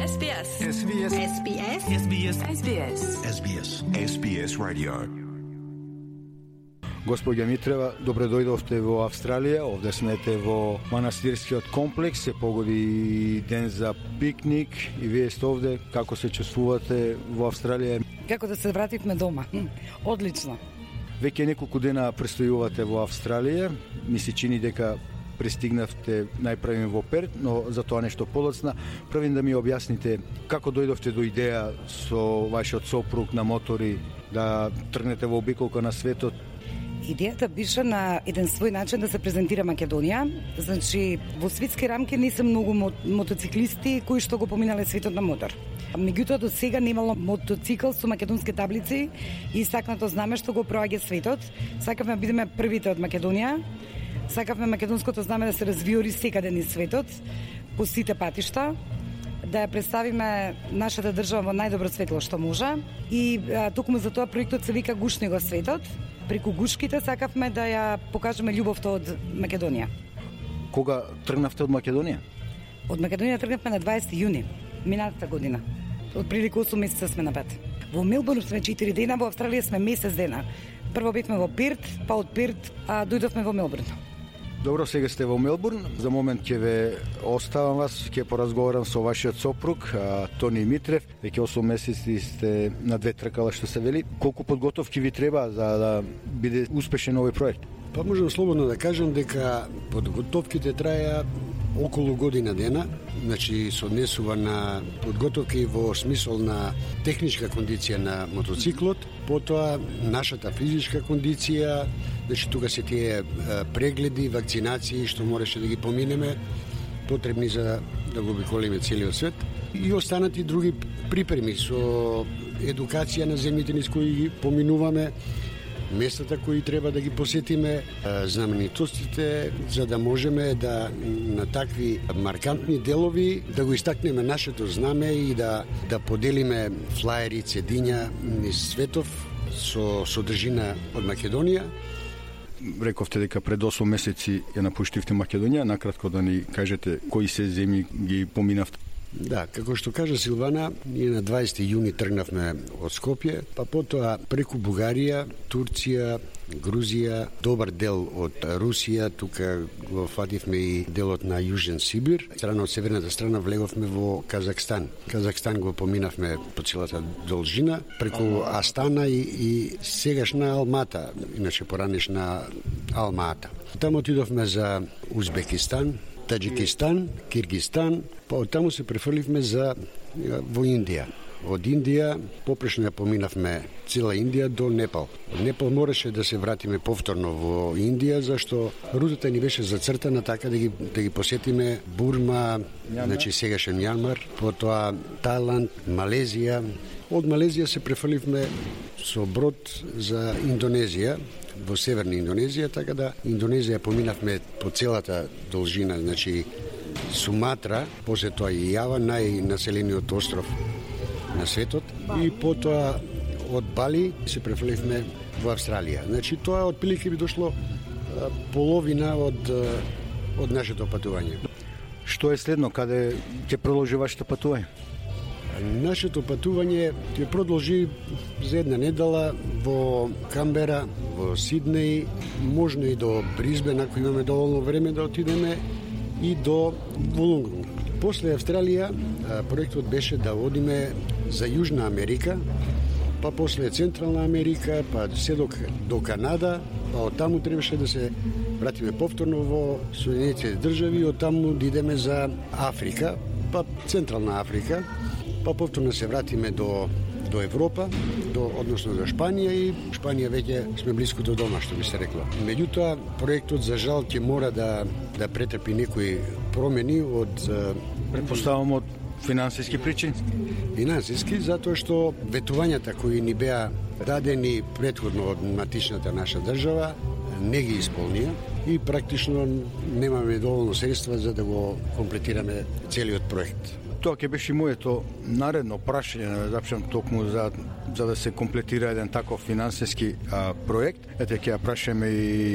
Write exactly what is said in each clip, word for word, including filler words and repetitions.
S B S. S B S. S B S. S B S. S B S. S B S. S B S Radio. Господја Митрева, добре дојдовте во Австралија, овде смете во манастирскиот комплекс, се погоди ден за пикник и вие сте овде, како се чувствувате во Австралија? Како да се вративме дома. Одлично. Веќе неколку дена престојувате во Австралија, ми се чини дека пристигнавте најправим во Перт, но за тоа нешто подоцна. Правим да ми објасните како дојдовте до идеја со вашиот сопруг на мотори да тргнете во обиколка на светот. Идејата беше на еден свој начин да се презентира Македонија. Значи, во светски рамки не се многу мотоциклисти кои што го поминале светот на мотор. Меѓутоа, до сега немало мотоцикл со македонски таблици и истакнато знаме што го проаѓа светот. Сакавме да бидеме првите од Македонија. Сакавме македонското знаме да се развиори секаде низ светот, по сите патишта, да ја представиме нашата држава во најдобро светло што може. И а, токму за тоа проектот се вика Гушни го светот. Преку гушките сакавме да ја покажеме љубовта од Македонија. Кога тргнавте од Македонија? Од Македонија тргнавме на дваесети јуни, минатата година. Од прилика осум месеца сме на пат. Во Мелбурн сме четири дена, во Австралија сме месец дена. Прво бевме во Перт, па од Перт а, дојдовме во Мелбурн. Добро, сега сте во Мелбурн. За момент ќе ве оставам вас, ќе поразговарам со вашиот сопруг, Тони Митрев. Веќе осум месеци сте на две тркала, што се вели. Колку подготовки ви треба за да биде успешен овој проект? Па можам слободно да кажам дека подготовките траја околу година дена, значи се однесува на подготовки во смисол на техничка кондиција на мотоциклот, потоа нашата физичка кондиција, значи тука се тие прегледи, вакцинации што мораше да ги поминеме, потребни за да го обиколиме целиот свет, и останати други припреми со едукација на земјите низ кои ги поминуваме, местата кои треба да ги посетиме, знаменитостите, за да можеме да на такви маркантни делови да го истакнеме нашето знаме и да да поделиме флаери, цедиња низ светов со содржина од Македонија. Рековте дека пред осум месеци ја напуштивте Македонија, накратко да ни кажете кои се земји ги поминавте. Да, како што кажа Силвана, ние на дваесети јуни тргнавме од Скопје, па потоа преку Бугарија, Турција, Грузија, добар дел од Русија, тука го фативме и делот на Јужен Сибир. Страна од северната страна влеговме во Казахстан. Казахстан го поминавме по целата должина, преку Астана и, и сегашна Алмата, иначе поранешна Алмата. Таму отидовме за Узбекистан, Таџикистан, Киргистан, па оттаму се префрливме за во Индија. Од Индија попрешно ја поминавме цела Индија до Непал. Од Непал мораше да се вратиме повторно во Индија, зашто рутата ни беше зацртана така да ги да ги посетиме Бурма, Мјанмар, значи сегашен Мјанмар, потоа Тајланд, Малезија. Од Малезија се префрливме со брод за Индонезија, во северна Индонезија, така да Индонезија поминавме по целата должина, значи Суматра, после тоа и Јава, најнаселениот остров на светот, и потоа од Бали се префрливме во Австралија. Значи тоа отприлike би дошло половина од од нашето патување. Што е следно, каде ќе продолжи вашето патување? Нашето патување ќе продолжи за една недела во Камбера, во Сиднеј, можно и до Бризбен, ако имаме доволно време да отидеме, и до Вулонгонг. После Австралија, проектот беше да одиме за Јужна Америка, па после Централна Америка, па се до, до Канада, па оттаму требаше да се вратиме повторно во Соединетите држави, оттаму да идеме за Африка, па Централна Африка, па повторно се вратиме до до Европа, до односно до Шпанија, и Шпанија веќе сме близко до дома, што би се рекло. Меѓутоа, проектот за жал ќе мора да да претрпи некои промени од претпоставам од финансиски причини. Финансиски, затоа што ветувањата кои ни беа дадени претходно од матичната наша држава не ги исполнија и практично немаме доволно средства за да го комплетираме целиот проект. Тоа ќе беше моето наредно прашање, да започнам токму за за да се комплетира еден таков финансиски а, проект. Ете ќе ја прашаме и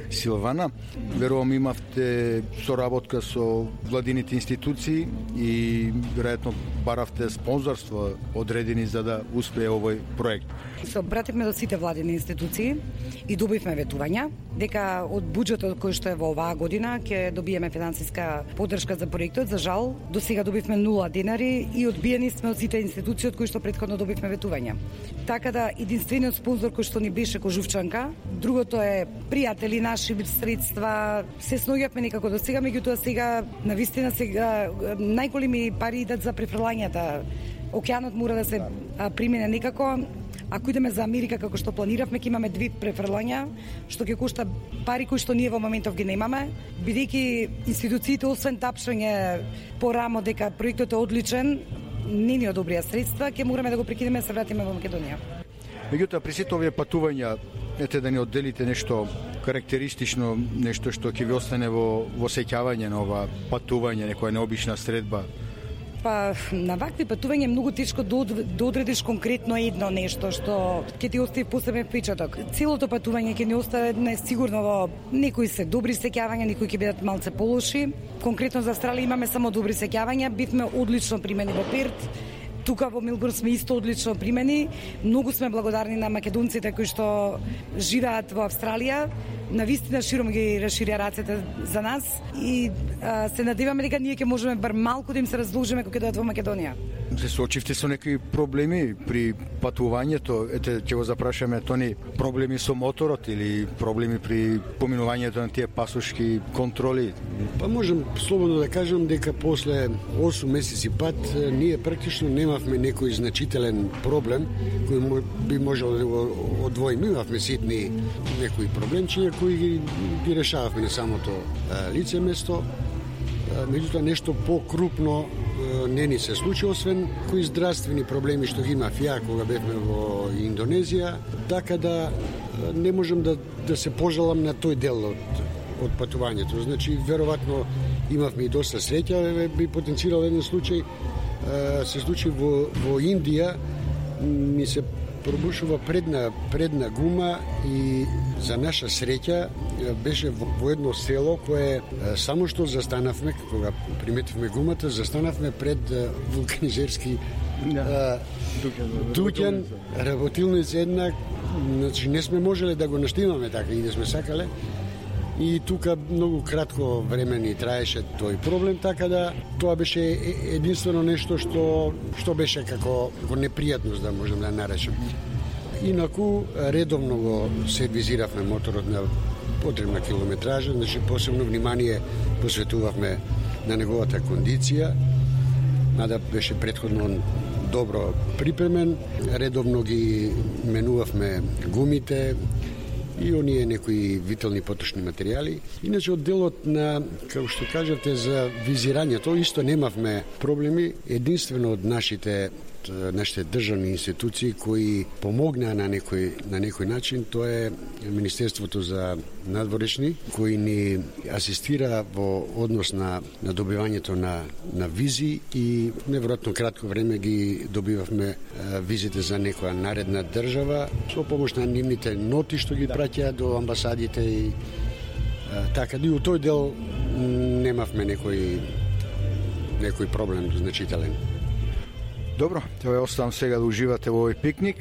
Силвана. Верувам имавте соработка со владините институции и веројатно баравте спонзорство одредени за да успее овој проект. Се обративме до сите владини институции и добивме ветувања дека од буџетот кој што е во оваа година ќе добиеме финансиска поддршка за проектот. За жал, до сега добивме нула денари и одбиени сме од сите институции од кои што претходно добивме ветувања. Така да единствениот спонзор кој што ни беше Кожувчанка, другото е пријатели наши, средства, се сноѓавме некако до сега, меѓутоа сега навистина сега најголеми пари идат за префрлањата. Океанот мора да се примине некако. Ако идеме за Америка како што планиравме, ќе имаме две префрлања, што ќе кошта пари кои што ние во моментов ги немаме, бидејќи институциите освен тапшање по рамо дека проектот е одличен, не ни одобрија средства, ќе мораме да го прекинеме и се вратиме во Македонија. Меѓутоа, при сите овие патувања, ете да ни одделите нешто карактеристично, нешто што ќе ви остане во, во сеќавање на ова патување, некоја необична средба. Па на вакви патувања е многу тешко да одредиш конкретно едно нешто што ќе ти остави посебен впечаток. Целото патување ќе ни остане сигурно во некои се добри сеќавања, некои ќе бидат малце полоши. Конкретно за Австралија имаме само добри сеќавања, бивме одлично примени во Перт. Тука во Мелбурн сме исто одлично примени. Многу сме благодарни на македонците кои што живеат во Австралија. Навистина широм ги расширија рацете за нас и а, се надеваме дека ние ќе можеме бар малку да им се разложиме кога ќе дојдат во Македонија. Се соочивте со некои проблеми при патувањето? Ете, ќе го запрашаме, тони проблеми со моторот или проблеми при поминувањето на тие пасошки контроли? Па можем слободно да кажам дека после осум месеци пат ние практично немавме некој значителен проблем кој би можел да го одвоиме. Имавме ситни некои проблемчиња кои ги, ги решававме на самото а, лице место. Меѓутоа нешто по-крупно не ни се случи, освен кои здравствени проблеми што ги имав ја кога бевме во Индонезија, така да не можам да, да се пожалам на тој дел од, од патувањето. Значи, веројатно имавме и доста среќа, би потенцирал еден случај, се случи во, во Индија, ми се пробушува предна, предна гума и за наша среќа беше во, во едно село кое само што застанавме, кога приметивме гумата, застанавме пред вулканизерски yeah. дуќан, работилница една, значи не сме можеле да го наштимаме така и да сме сакале. И тука многу кратко време ни траеше тој проблем, така да тоа беше единствено нешто што што беше како како непријатност, да можем да наречем. Инаку редовно го сервизиравме моторот на потребна километража, значи посебно внимание посветувавме на неговата кондиција, мада беше претходно добро припремен, редовно ги менувавме гумите и оние некои витални потрошни материјали. Иначе од делот на, како што кажавте, за визирањето, исто немавме проблеми, единствено од нашите нашите државни институции кои помогнаа на некој на некој начин, тоа е Министерството за надворешни, кои ни асистира во однос на на добивањето на на визи и неверојатно кратко време ги добивавме а, визите за некоја наредна држава со помош на нивните ноти што ги праќаа до амбасадите и а, така да и у тој дел немавме некој некој проблем значителен. Добро, тоа оставам сега да уживате во овој пикник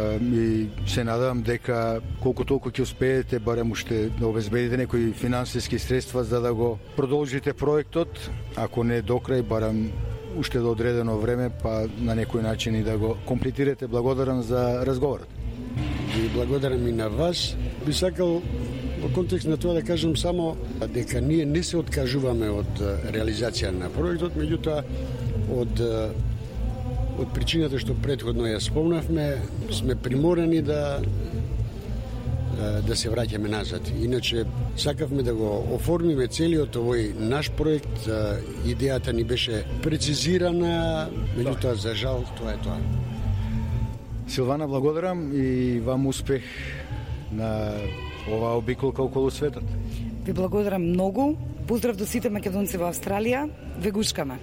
и се надевам дека колку толку ќе успеете барем уште да обезбедите некои финансиски средства за да го продолжите проектот, ако не до крај, барем уште до одредено време, па на некој начин и да го комплетирате. Благодарам за разговорот. И благодарам и на вас. Би сакал во контекст на тоа да кажам само дека ние не се откажуваме од реализација на проектот, меѓутоа од од причината што претходно ја спомнавме, сме приморани да да се враќаме назад. Иначе сакавме да го оформиме целиот овој наш проект. Идејата ни беше прецизирана, меѓутоа за жал тоа е тоа. Силвана, благодарам и вам успех на оваа обиколка околу светот. Ви благодарам многу. Поздрав до сите македонци во Австралија. Ве гушкаме.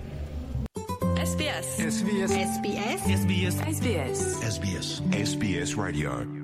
S B S. S B S. S B S. S B S. S B S. S B S. S B S Radio.